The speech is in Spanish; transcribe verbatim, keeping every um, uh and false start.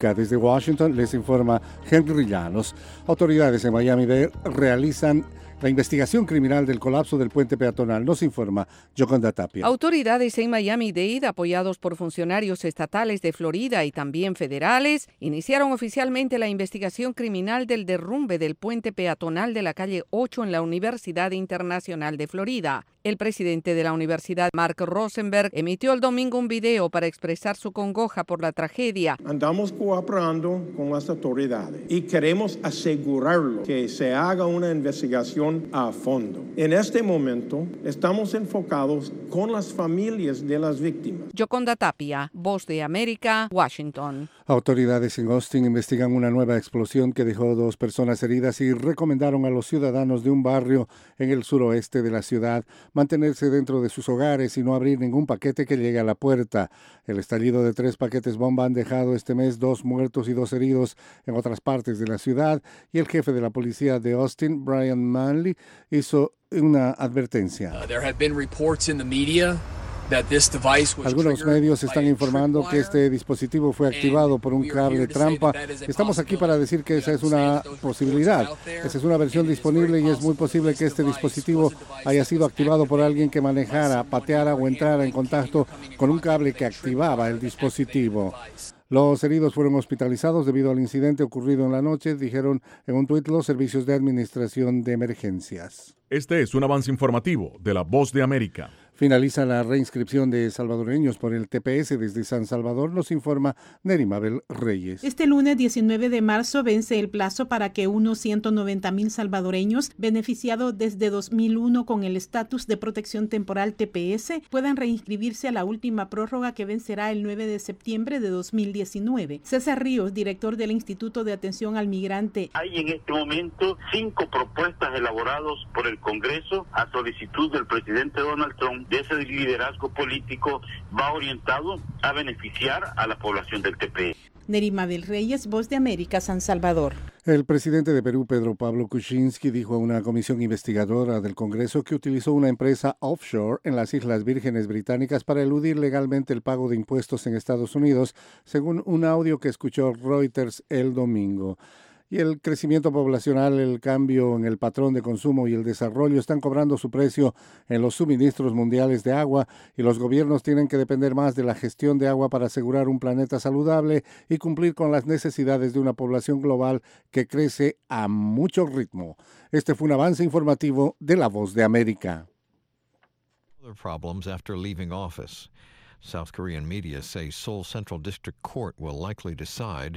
Desde Washington les informa Henry Llanos. Autoridades en Miami-Dade realizan la investigación criminal del colapso del puente peatonal. Nos informa Yoconda Tapia. Autoridades en Miami-Dade, apoyados por funcionarios estatales de Florida y también federales, iniciaron oficialmente la investigación criminal del derrumbe del puente peatonal de la calle ocho en la Universidad Internacional de Florida. El presidente de la universidad, Mark Rosenberg, emitió el domingo un video para expresar su congoja por la tragedia. Andamos cooperando con las autoridades y queremos asegurarlo que se haga una investigación a fondo. En este momento estamos enfocados con las familias de las víctimas. Yoconda Tapia, Voz de América, Washington. Autoridades en Austin investigan una nueva explosión que dejó dos personas heridas y recomendaron a los ciudadanos de un barrio en el suroeste de la ciudad mantenerse dentro de sus hogares y no abrir ningún paquete que llegue a la puerta. El estallido de tres paquetes bomba han dejado este mes dos muertos y dos heridos en otras partes de la ciudad, y el jefe de la policía de Austin, Brian Manley, hizo una advertencia. Uh, there have been reports in the media. Algunos medios están informando que este dispositivo fue activado por un cable trampa. Estamos aquí para decir que esa es una posibilidad. Esa es una versión disponible y es muy posible que este dispositivo haya sido activado por alguien que manejara, pateara o entrara en contacto con un cable que activaba el dispositivo. Los heridos fueron hospitalizados debido al incidente ocurrido en la noche, dijeron en un tuit los servicios de administración de emergencias. Este es un avance informativo de La Voz de América. Finaliza la reinscripción de salvadoreños por el T P S desde San Salvador, nos informa Neri Mabel Reyes. Este lunes diecinueve de marzo vence el plazo para que unos ciento noventa mil salvadoreños beneficiados desde dos mil uno con el estatus de protección temporal T P S puedan reinscribirse a la última prórroga que vencerá el nueve de septiembre de dos mil diecinueve. César Ríos, director del Instituto de Atención al Migrante. Hay en este momento cinco propuestas elaboradas por el Congreso a solicitud del presidente Donald Trump. De ese liderazgo político va orientado a beneficiar a la población del T P S. Neri Mabel Reyes, Voz de América, San Salvador. El presidente de Perú, Pedro Pablo Kuczynski, dijo a una comisión investigadora del Congreso que utilizó una empresa offshore en las Islas Vírgenes Británicas para eludir legalmente el pago de impuestos en Estados Unidos, según un audio que escuchó Reuters el domingo. Y el crecimiento poblacional, el cambio en el patrón de consumo y el desarrollo están cobrando su precio en los suministros mundiales de agua, y los gobiernos tienen que depender más de la gestión de agua para asegurar un planeta saludable y cumplir con las necesidades de una población global que crece a mucho ritmo. Este fue un avance informativo de La Voz de América. Other problems after leaving office. South Korean media say Seoul Central District Court will likely decide